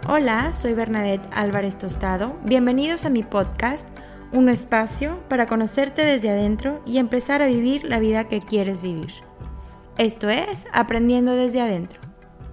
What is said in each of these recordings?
Hola, soy Bernadette Álvarez Tostado. Bienvenidos a mi podcast, un espacio para conocerte desde adentro y empezar a vivir la vida que quieres vivir. Esto es Aprendiendo desde adentro.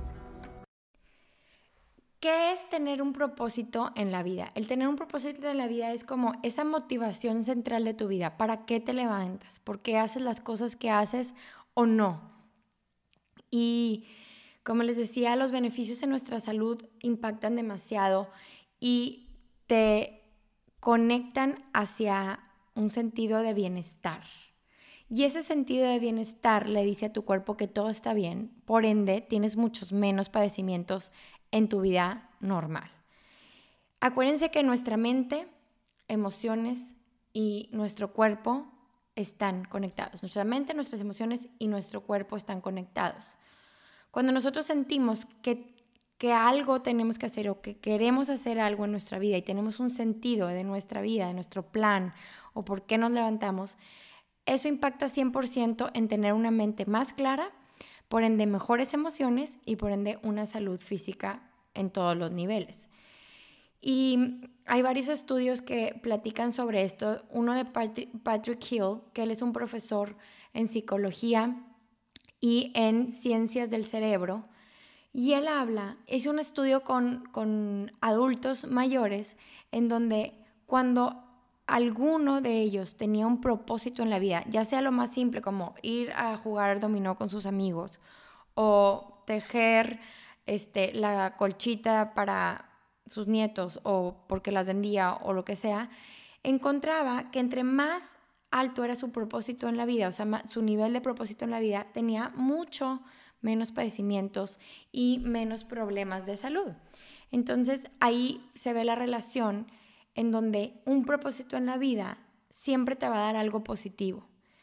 ¿Qué es tener un propósito en la vida? El tener un propósito en la vida es como esa motivación central de tu vida. ¿Para qué te levantas? ¿Por qué haces las cosas que haces o no? Y como les decía, los beneficios en nuestra salud impactan demasiado y te conectan hacia un sentido de bienestar. Y ese sentido de bienestar le dice a tu cuerpo que todo está bien, por ende tienes muchos menos padecimientos en tu vida normal. Acuérdense que nuestra mente, emociones y nuestro cuerpo están conectados. Nuestra mente, nuestras emociones y nuestro cuerpo están conectados. Cuando nosotros sentimos que algo tenemos que hacer o que queremos hacer algo en nuestra vida y tenemos un sentido de nuestra vida, de nuestro plan o por qué nos levantamos, eso impacta 100% en tener una mente más clara, por ende mejores emociones y por ende una salud física en todos los niveles. Y hay varios estudios que platican sobre esto. Uno de Patrick Hill, que él es un profesor en psicología y en ciencias del cerebro, y él es un estudio con adultos mayores en donde cuando alguno de ellos tenía un propósito en la vida, ya sea lo más simple como ir a jugar dominó con sus amigos o tejer la colchita para sus nietos o porque las vendía o lo que sea, encontraba que entre más alto era su propósito en la vida, o sea, su nivel de propósito en la vida, tenía mucho menos padecimientos y menos problemas de salud. Entonces ahí se ve la relación en donde un propósito en la vida siempre te va a dar algo positivo.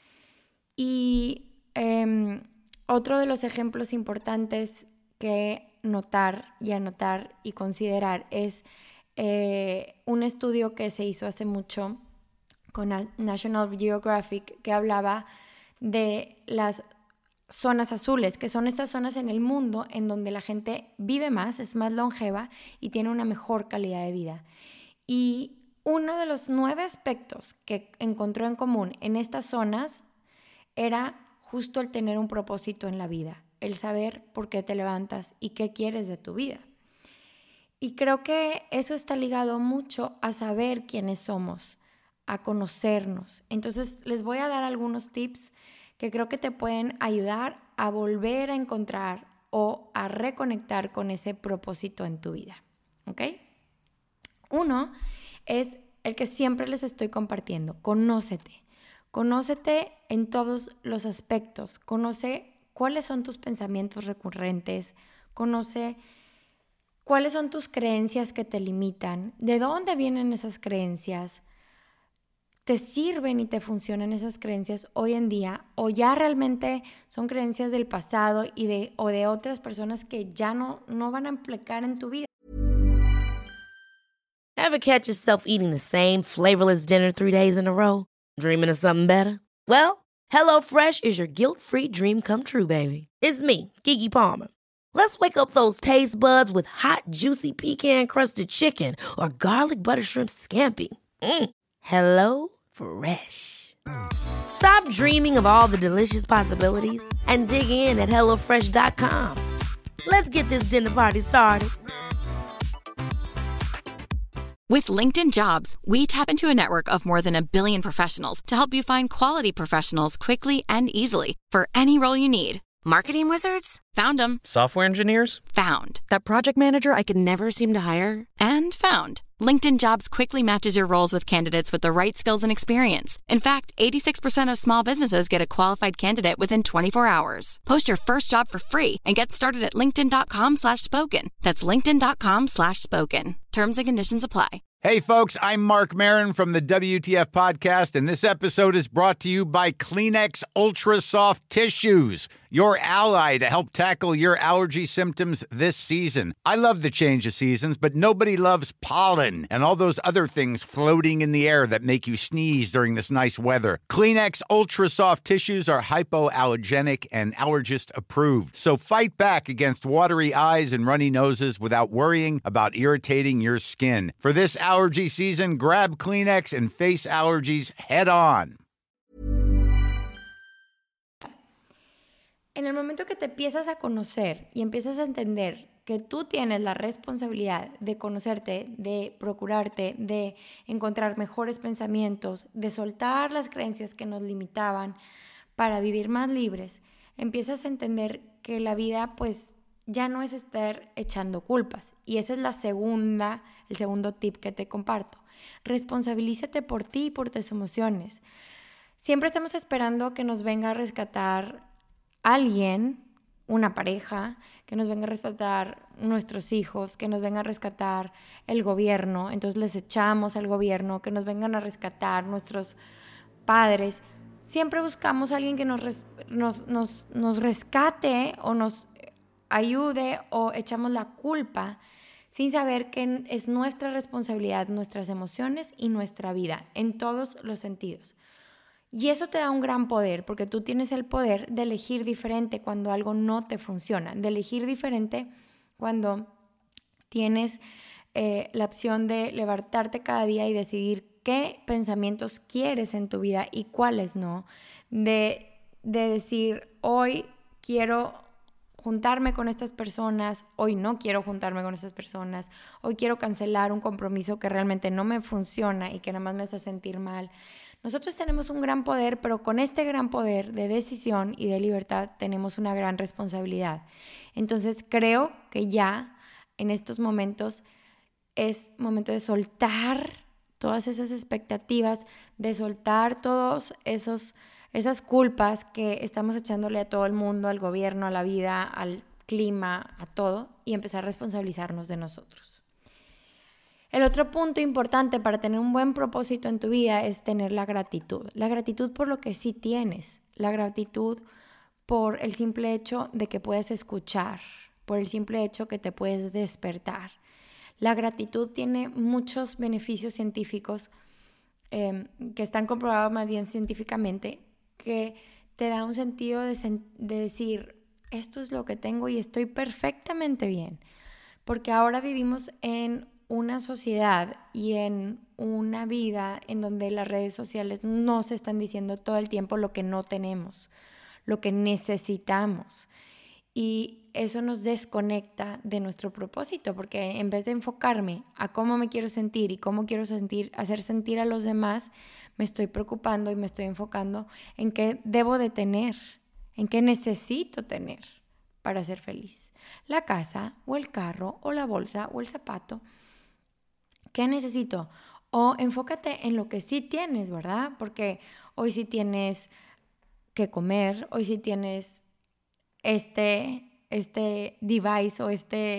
Y otro de los ejemplos importantes que notar y anotar y considerar es un estudio que se hizo hace mucho con National Geographic que hablaba de las zonas azules, que son estas zonas en el mundo en donde la gente vive más, es más longeva y tiene una mejor calidad de vida. Y uno de los 9 aspectos que encontró en común en estas zonas era justo el tener un propósito en la vida, el saber por qué te levantas y qué quieres de tu vida. Y creo que eso está ligado mucho a saber quiénes somos, a conocernos. Entonces les voy a dar algunos tips que creo que te pueden ayudar a volver a encontrar o a reconectar con ese propósito en tu vida, ¿ok? Uno es el que siempre les estoy compartiendo. Conócete. Conócete en todos los aspectos. Conoce cuáles son tus pensamientos recurrentes. Conoce cuáles son tus creencias que te limitan. ¿De dónde vienen esas creencias? ¿Te sirven y te funcionan esas creencias hoy en día? ¿O ya realmente son creencias del pasado o de otras personas que ya no van a aplicar en tu vida? Ever catch yourself eating the same flavorless dinner 3 days in a row? Dreaming of something better? Well, HelloFresh is your guilt-free dream come true, baby. It's me, Keke Palmer. Let's wake up those taste buds with hot, juicy pecan-crusted chicken or garlic butter shrimp scampi. HelloFresh. Stop dreaming of all the delicious possibilities and dig in at HelloFresh.com. Let's get this dinner party started. With LinkedIn Jobs, we tap into a network of more than 1 billion professionals to help you find quality professionals quickly and easily for any role you need. Marketing wizards? Found them. Software engineers? Found. That project manager I could never seem to hire? And found. LinkedIn Jobs quickly matches your roles with candidates with the right skills and experience. In fact, 86% of small businesses get a qualified candidate within 24 hours. Post your first job for free and get started at linkedin.com/spoken. That's linkedin.com/spoken. Terms and conditions apply. Hey, folks, I'm Mark Maron from the WTF Podcast, and this episode is brought to you by Kleenex Ultra Soft Tissues, your ally to help tackle your allergy symptoms this season. I love the change of seasons, but nobody loves pollen and all those other things floating in the air that make you sneeze during this nice weather. Kleenex Ultra Soft Tissues are hypoallergenic and allergist approved. So fight back against watery eyes and runny noses without worrying about irritating your skin. For this allergy season, grab Kleenex and face allergies head on. En el momento que te empiezas a conocer y empiezas a entender que tú tienes la responsabilidad de conocerte, de procurarte, de encontrar mejores pensamientos, de soltar las creencias que nos limitaban para vivir más libres, empiezas a entender que la vida pues ya no es estar echando culpas. Y ese es el segundo tip que te comparto. Responsabilízate por ti y por tus emociones. Siempre estamos esperando que nos venga a rescatar alguien, una pareja, que nos venga a rescatar nuestros hijos, que nos venga a rescatar el gobierno, entonces les echamos al gobierno, que nos vengan a rescatar nuestros padres. Siempre buscamos a alguien que nos rescate o nos ayude o echamos la culpa sin saber que es nuestra responsabilidad, nuestras emociones y nuestra vida en todos los sentidos. Y eso te da un gran poder, porque tú tienes el poder de elegir diferente cuando algo no te funciona, de elegir diferente cuando tienes la opción de levantarte cada día y decidir qué pensamientos quieres en tu vida y cuáles no, de decir, hoy quiero juntarme con estas personas, hoy no quiero juntarme con estas personas, hoy quiero cancelar un compromiso que realmente no me funciona y que nada más me hace sentir mal. Nosotros tenemos un gran poder, pero con este gran poder de decisión y de libertad tenemos una gran responsabilidad. Entonces creo que ya en estos momentos es momento de soltar todas esas expectativas, de soltar todos esas culpas que estamos echándole a todo el mundo, al gobierno, a la vida, al clima, a todo, y empezar a responsabilizarnos de nosotros. El otro punto importante para tener un buen propósito en tu vida es tener la gratitud. La gratitud por lo que sí tienes, la gratitud por el simple hecho de que puedes escuchar, por el simple hecho que te puedes despertar. La gratitud tiene muchos beneficios científicos que están comprobados más bien científicamente, que te da un sentido de decir, esto es lo que tengo y estoy perfectamente bien. Porque ahora vivimos en una sociedad y en una vida en donde las redes sociales nos están diciendo todo el tiempo lo que no tenemos, lo que necesitamos. Y eso nos desconecta de nuestro propósito, porque en vez de enfocarme a cómo me quiero sentir y cómo quiero hacer sentir a los demás, me estoy preocupando y me estoy enfocando en qué debo de tener, en qué necesito tener para ser feliz. La casa o el carro o la bolsa o el zapato. ¿Qué necesito? O enfócate en lo que sí tienes, ¿verdad? Porque hoy sí tienes que comer, hoy sí tienes este device o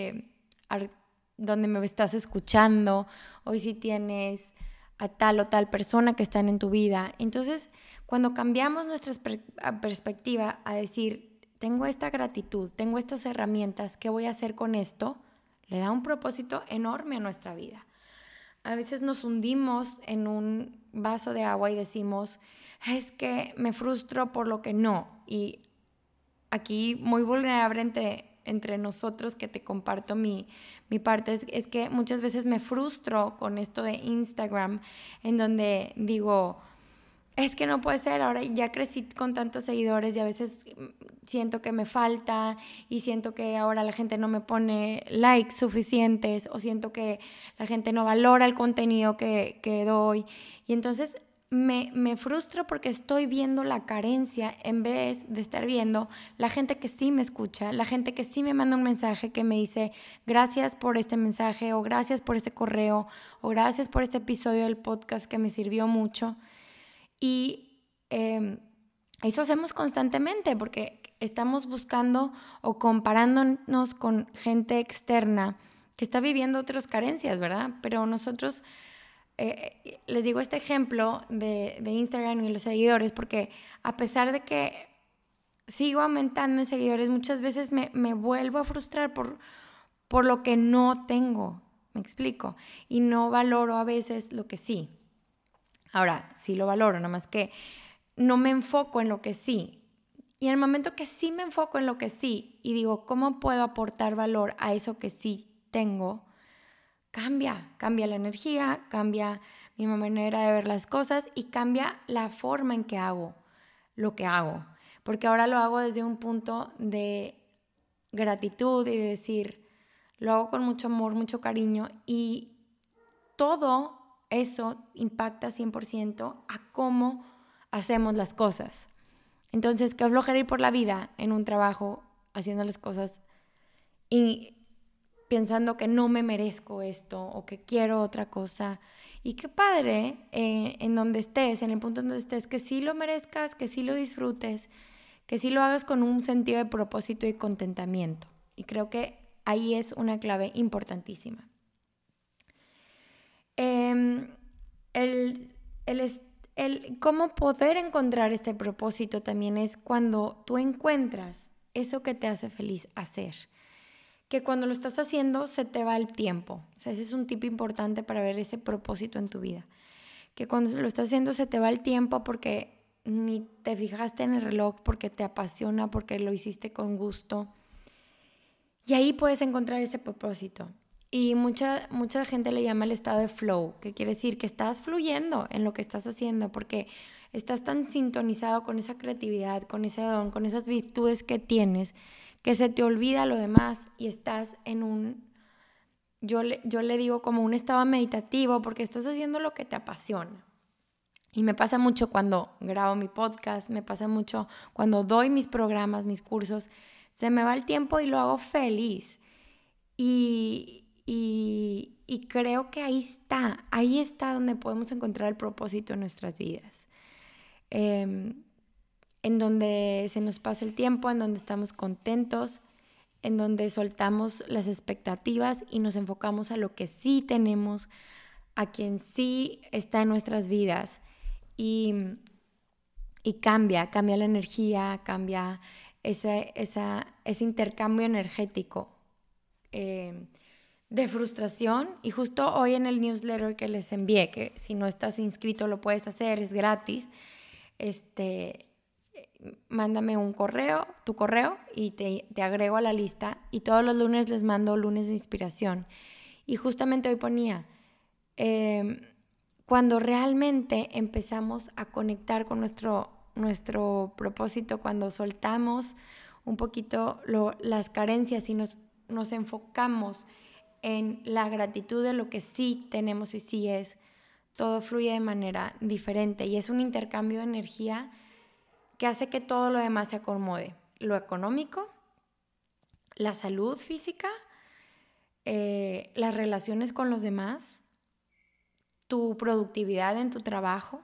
donde me estás escuchando, hoy sí tienes a tal o tal persona que están en tu vida. Entonces, cuando cambiamos nuestra perspectiva a decir, tengo esta gratitud, tengo estas herramientas, ¿qué voy a hacer con esto? Le da un propósito enorme a nuestra vida. A veces nos hundimos en un vaso de agua y decimos, es que me frustro por lo que no. Y aquí muy vulnerable entre nosotros, que te comparto mi parte, es que muchas veces me frustro con esto de Instagram, en donde digo, es que no puede ser, ahora ya crecí con tantos seguidores y a veces siento que me falta y siento que ahora la gente no me pone likes suficientes o siento que la gente no valora el contenido que doy. Y entonces me frustro porque estoy viendo la carencia en vez de estar viendo la gente que sí me escucha, la gente que sí me manda un mensaje que me dice gracias por este mensaje o gracias por este correo o gracias por este episodio del podcast que me sirvió mucho. Y eso hacemos constantemente porque estamos buscando o comparándonos con gente externa que está viviendo otras carencias, ¿verdad? Pero nosotros, les digo este ejemplo de Instagram y los seguidores porque a pesar de que sigo aumentando en seguidores, muchas veces me vuelvo a frustrar por lo que no tengo, ¿me explico? Y no valoro a veces lo que sí. Ahora, sí lo valoro, nada más que no me enfoco en lo que sí. Y en el momento que sí me enfoco en lo que sí y digo, ¿cómo puedo aportar valor a eso que sí tengo? Cambia la energía, cambia mi manera de ver las cosas y cambia la forma en que hago lo que hago. Porque ahora lo hago desde un punto de gratitud y de decir, lo hago con mucho amor, mucho cariño y todo eso impacta 100% a cómo hacemos las cosas. Entonces, qué flojera ir por la vida en un trabajo haciendo las cosas y pensando que no me merezco esto o que quiero otra cosa. Y qué padre en donde estés, en el punto en donde estés, que sí lo merezcas, que sí lo disfrutes, que sí lo hagas con un sentido de propósito y contentamiento. Y creo que ahí es una clave importantísima. Cómo poder encontrar este propósito también es cuando tú encuentras eso que te hace feliz hacer. Que cuando lo estás haciendo se te va el tiempo. O sea, ese es un tip importante para ver ese propósito en tu vida. Que cuando lo estás haciendo se te va el tiempo porque ni te fijaste en el reloj, porque te apasiona, porque lo hiciste con gusto. Y ahí puedes encontrar ese propósito. Y mucha gente le llama el estado de flow, que quiere decir que estás fluyendo en lo que estás haciendo porque estás tan sintonizado con esa creatividad, con ese don, con esas virtudes que tienes, que se te olvida lo demás y estás en un, yo le digo como un estado meditativo porque estás haciendo lo que te apasiona. Y me pasa mucho cuando grabo mi podcast, me pasa mucho cuando doy mis programas, mis cursos, se me va el tiempo y lo hago feliz. Y creo que ahí está donde podemos encontrar el propósito en nuestras vidas. En donde se nos pasa el tiempo, en donde estamos contentos, en donde soltamos las expectativas y nos enfocamos a lo que sí tenemos, a quien sí está en nuestras vidas. Y cambia la energía, cambia ese intercambio energético de frustración. Y justo hoy en el newsletter que les envié, que si no estás inscrito lo puedes hacer, es gratis, mándame tu correo y te agrego a la lista y todos los lunes les mando lunes de inspiración. Y justamente hoy ponía, cuando realmente empezamos a conectar con nuestro propósito, cuando soltamos un poquito las carencias y nos enfocamos en la gratitud de lo que sí tenemos y sí es, todo fluye de manera diferente y es un intercambio de energía que hace que todo lo demás se acomode. Lo económico, la salud física, las relaciones con los demás, tu productividad en tu trabajo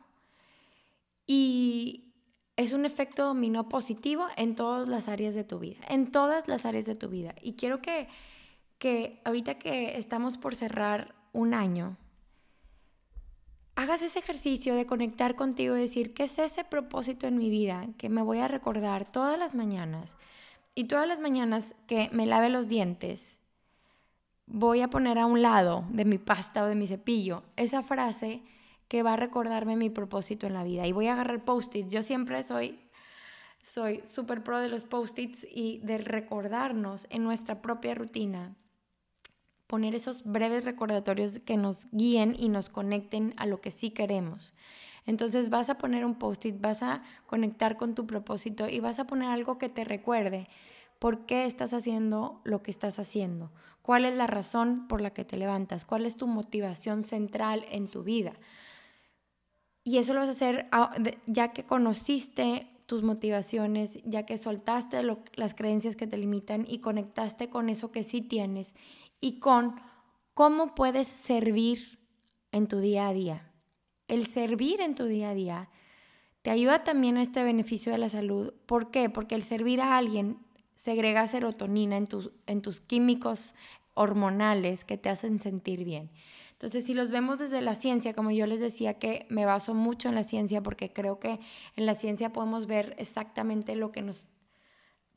y es un efecto dominó positivo en todas las áreas de tu vida, Y quiero que ahorita que estamos por cerrar un año, hagas ese ejercicio de conectar contigo y decir, ¿qué es ese propósito en mi vida que me voy a recordar todas las mañanas? Y todas las mañanas que me lave los dientes, voy a poner a un lado de mi pasta o de mi cepillo esa frase que va a recordarme mi propósito en la vida. Y voy a agarrar post-its. Yo siempre soy súper pro de los post-its y de recordarnos en nuestra propia rutina, poner esos breves recordatorios que nos guíen y nos conecten a lo que sí queremos. Entonces vas a poner un post-it, vas a conectar con tu propósito y vas a poner algo que te recuerde por qué estás haciendo lo que estás haciendo, cuál es la razón por la que te levantas, cuál es tu motivación central en tu vida. Y eso lo vas a hacer ya que conociste tus motivaciones, ya que soltaste las creencias que te limitan y conectaste con eso que sí tienes y con cómo puedes servir en tu día a día. El servir en tu día a día te ayuda también a este beneficio de la salud. ¿Por qué? Porque el servir a alguien segrega serotonina en tus químicos hormonales que te hacen sentir bien. Entonces, si los vemos desde la ciencia, como yo les decía que me baso mucho en la ciencia porque creo que en la ciencia podemos ver exactamente lo que nos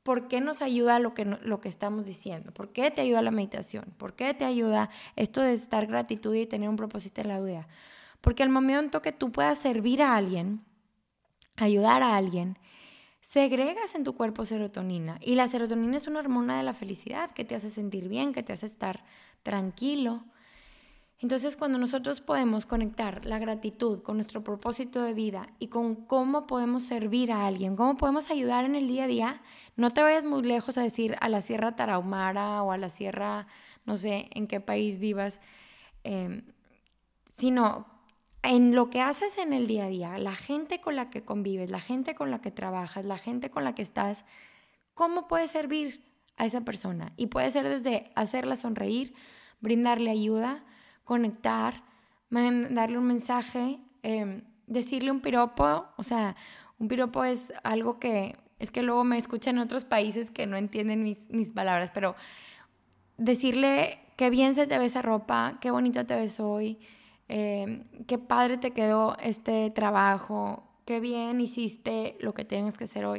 ¿por qué nos ayuda lo que estamos diciendo? ¿Por qué te ayuda la meditación? ¿Por qué te ayuda esto de estar gratitud y tener un propósito en la vida? Porque al momento que tú puedas servir a alguien, ayudar a alguien, segregas en tu cuerpo serotonina. Y la serotonina es una hormona de la felicidad que te hace sentir bien, que te hace estar tranquilo. Entonces, cuando nosotros podemos conectar la gratitud con nuestro propósito de vida y con cómo podemos servir a alguien, cómo podemos ayudar en el día a día, no te vayas muy lejos a decir a la Sierra Tarahumara o a la Sierra, no sé en qué país vivas, sino en lo que haces en el día a día, la gente con la que convives, la gente con la que trabajas, la gente con la que estás, ¿cómo puedes servir a esa persona? Y puede ser desde hacerla sonreír, brindarle ayuda, conectar, darle un mensaje, decirle un piropo. O sea, un piropo es algo que luego me escuchan en otros países que no entienden mis palabras, pero decirle qué bien se te ve esa ropa, qué bonita te ves hoy, qué padre te quedó este trabajo, qué bien hiciste lo que tienes que hacer hoy.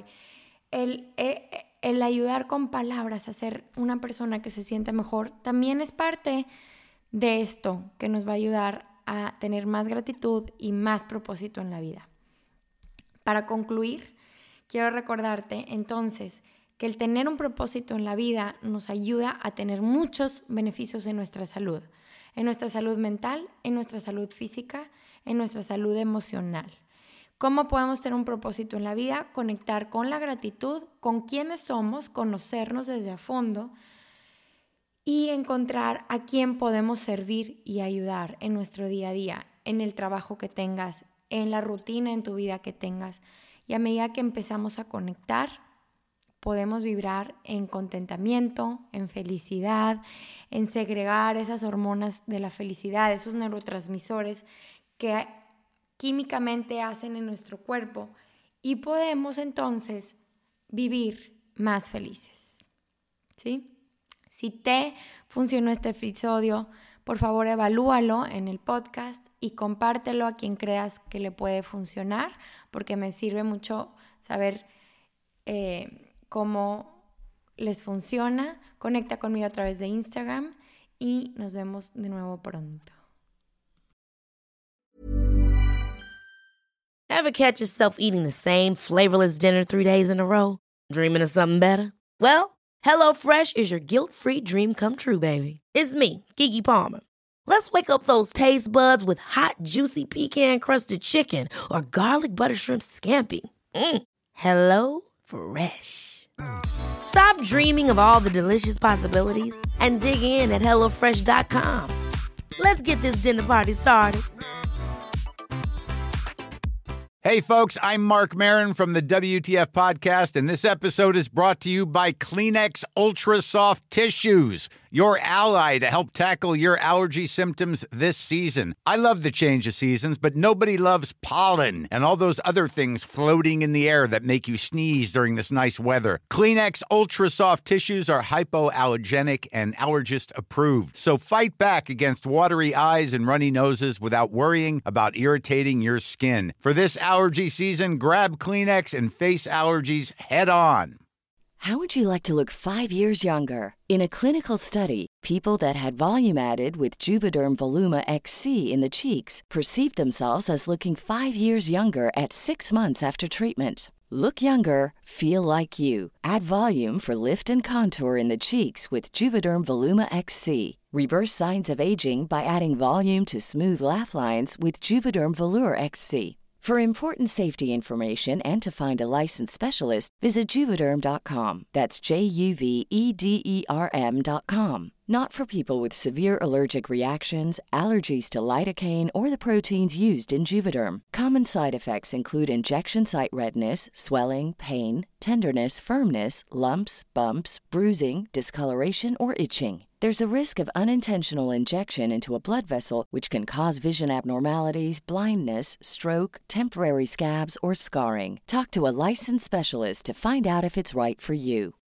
El ayudar con palabras a ser una persona que se siente mejor también es parte de esto que nos va a ayudar a tener más gratitud y más propósito en la vida. Para concluir, quiero recordarte entonces que el tener un propósito en la vida nos ayuda a tener muchos beneficios en nuestra salud mental, en nuestra salud física, en nuestra salud emocional. ¿Cómo podemos tener un propósito en la vida? Conectar con la gratitud, con quiénes somos, conocernos desde a fondo y encontrar a quién podemos servir y ayudar en nuestro día a día, en el trabajo que tengas, en la rutina en tu vida que tengas. Y a medida que empezamos a conectar, podemos vibrar en contentamiento, en felicidad, en segregar esas hormonas de la felicidad, esos neurotransmisores que químicamente hacen en nuestro cuerpo, y podemos entonces vivir más felices. ¿Sí? Si te funcionó este episodio, por favor evalúalo en el podcast y compártelo a quien creas que le puede funcionar, porque me sirve mucho saber cómo les funciona. Conecta conmigo a través de Instagram y nos vemos de nuevo pronto. Ever catch yourself eating the same flavorless dinner 3 days in a row? Dreaming of something better? Well, HelloFresh is your guilt-free dream come true, baby. It's me, Keke Palmer. Let's wake up those taste buds with hot, juicy pecan-crusted chicken or garlic butter shrimp scampi. Hello Fresh. Stop dreaming of all the delicious possibilities and dig in at HelloFresh.com. Let's get this dinner party started. Hey, folks, I'm Mark Maron from the WTF Podcast, and this episode is brought to you by Kleenex Ultra Soft Tissues, your ally to help tackle your allergy symptoms this season. I love the change of seasons, but nobody loves pollen and all those other things floating in the air that make you sneeze during this nice weather. Kleenex Ultra Soft Tissues are hypoallergenic and allergist approved, so fight back against watery eyes and runny noses without worrying about irritating your skin. For this allergy season, grab Kleenex and face allergies head on. How would you like to look 5 years younger? In a clinical study, people that had volume added with Juvederm Voluma XC in the cheeks perceived themselves as looking 5 years younger at 6 months after treatment. Look younger, feel like you. Add volume for lift and contour in the cheeks with Juvederm Voluma XC. Reverse signs of aging by adding volume to smooth laugh lines with Juvederm Volure XC. For important safety information and to find a licensed specialist, visit Juvederm.com. That's JUVEDERM.com. Not for people with severe allergic reactions, allergies to lidocaine, or the proteins used in Juvederm. Common side effects include injection site redness, swelling, pain, tenderness, firmness, lumps, bumps, bruising, discoloration, or itching. There's a risk of unintentional injection into a blood vessel, which can cause vision abnormalities, blindness, stroke, temporary scabs, or scarring. Talk to a licensed specialist to find out if it's right for you.